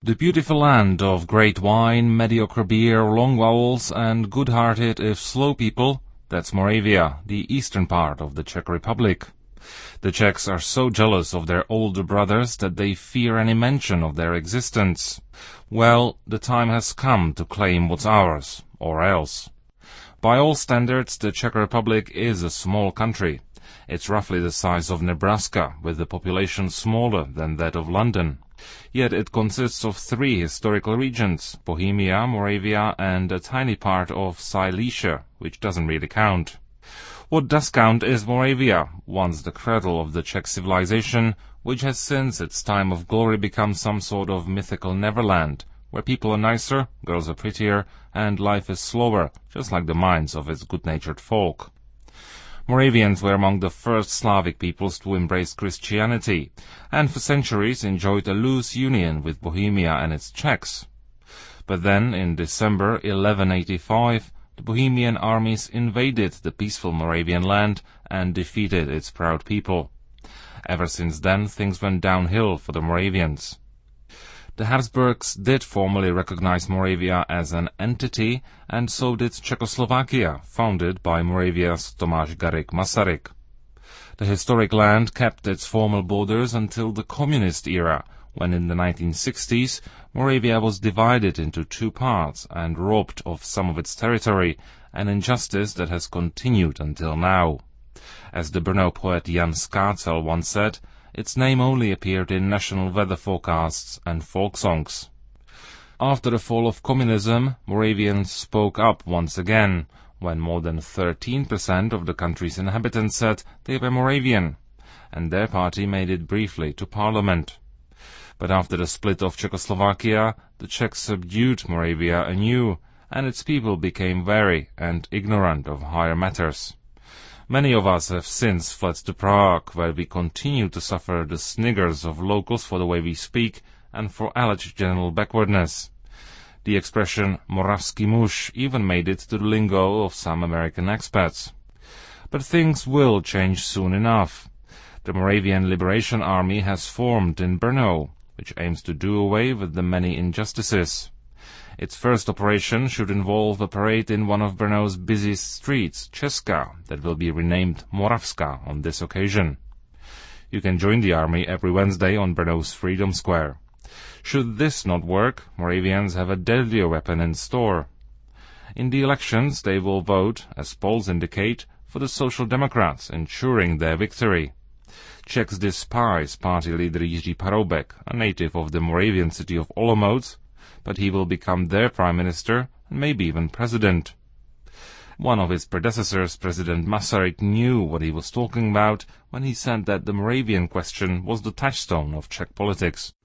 The beautiful land of great wine, mediocre beer, long vowels, and good-hearted if slow people, that's Moravia, the eastern part of the Czech Republic. The Czechs are so jealous of their older brothers that they fear any mention of their existence. Well, the time has come to claim what's ours, or else. By all standards, the Czech Republic is a small country. It's roughly the size of Nebraska, with the population smaller than that of London. Yet it consists of 3 historical regions, Bohemia, Moravia, and a tiny part of Silesia, which doesn't really count. What does count is Moravia, once the cradle of the Czech civilization, which has since its time of glory become some sort of mythical Neverland, where people are nicer, girls are prettier, and life is slower, just like the minds of its good-natured folk. Moravians were among the first Slavic peoples to embrace Christianity, and for centuries enjoyed a loose union with Bohemia and its Czechs. But then, in December 1185, the Bohemian armies invaded the peaceful Moravian land and defeated its proud people. Ever since then, things went downhill for the Moravians. The Habsburgs did formally recognize Moravia as an entity, and so did Czechoslovakia, founded by Moravia's Tomáš Garrigue Masaryk. The historic land kept its formal borders until the communist era, when in the 1960s Moravia was divided into 2 parts and robbed of some of its territory, an injustice that has continued until now. As the Brno poet Jan Skácel once said, its name only appeared in national weather forecasts and folk songs. After the fall of communism, Moravians spoke up once again, when more than 13% of the country's inhabitants said they were Moravian, and their party made it briefly to parliament. But after the split of Czechoslovakia, the Czechs subdued Moravia anew, and its people became wary and ignorant of higher matters. Many of us have since fled to Prague, where we continue to suffer the sniggers of locals for the way we speak and for alleged general backwardness. The expression Moravský muž even made it to the lingo of some American expats. But things will change soon enough. The Moravian Liberation Army has formed in Brno, which aims to do away with the many injustices. Its first operation should involve a parade in one of Brno's busiest streets, Česká, that will be renamed Moravská on this occasion. You can join the army every Wednesday on Brno's Freedom Square. Should this not work, Moravians have a deadlier weapon in store. In the elections, they will vote, as polls indicate, for the Social Democrats, ensuring their victory. Czechs despise party leader Jiří Paroubek, a native of the Moravian city of Olomouc, but he will become their prime minister and maybe even president. One of his predecessors, President Masaryk, knew what he was talking about when he said that the Moravian question was the touchstone of Czech politics.